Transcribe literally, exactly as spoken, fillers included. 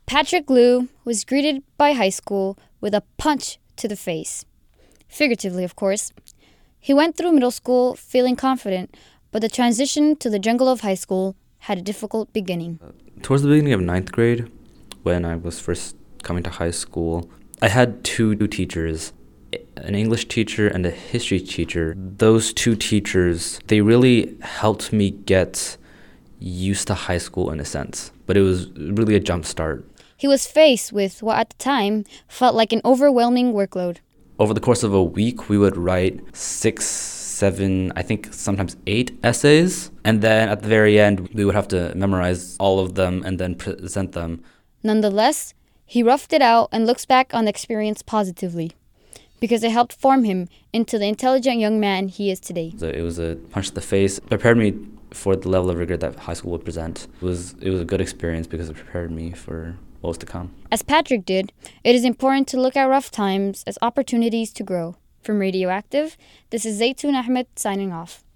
Patrick Liu was greeted by high school with a punch to the face. Figuratively, of course. He went through middle school feeling confident, but the transition to the jungle of high school had a difficult beginning. Towards the beginning of ninth grade, when I was first coming to high school, I had two teachers, an English teacher and a history teacher. Those two teachers, they really helped me get used to high school in a sense, but it was really a jump start. He was faced with what at the time felt like an overwhelming workload. Over the course of a week, we would write six, seven, I think sometimes eight essays. And then at the very end, we would have to memorize all of them and then present them. Nonetheless, he roughed it out and looks back on the experience positively, because it helped form him into the intelligent young man he is today. So it was a punch to the face. It prepared me for the level of rigor that high school would present. It was, it was a good experience because it prepared me for what was to come. As Patrick did, it is important to look at rough times as opportunities to grow. From Radioactive, this is Zaytoon Ahmed signing off.